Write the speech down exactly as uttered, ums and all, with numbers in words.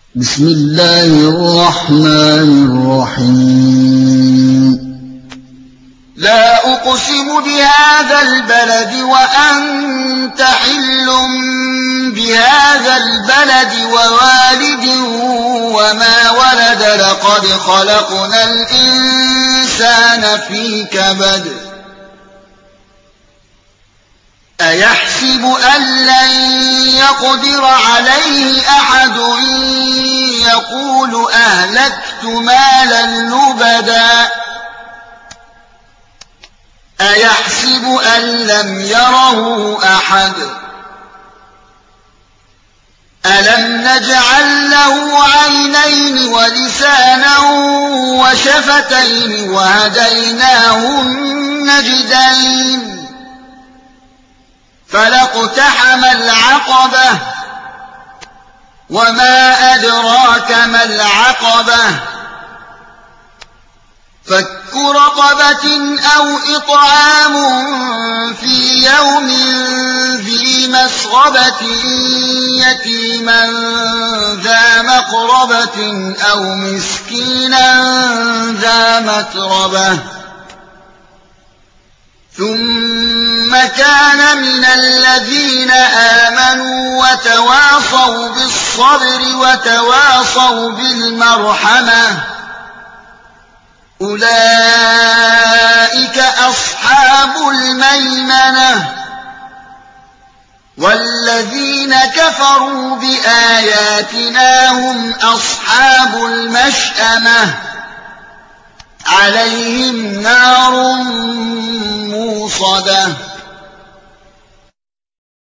بسم الله الرحمن الرحيم لا أقسم بهذا البلد وأنت حل بهذا البلد ووالد وما ولد لقد خلقنا الإنسان في كبد أيحسب أن لن يقدر عليه أحد يقول أهلكت مالا لبدا أيحسب أن لم يره أحد ألم نجعل له عينين ولسانا وشفتين وهديناه النجدين فلاقتحم العقبة وما أدراك ما العقبة فك رقبة أو إطعام في يوم ذي مسغبة يتيما ذا مقربة أو مسكينا ذا متربة ثم كان من الذين آمنوا وتواصوا بالصبر وتواصوا بالمرحمة أولئك أصحاب الميمنة والذين كفروا بآياتنا هم أصحاب المشأمة عليهم نار موصدة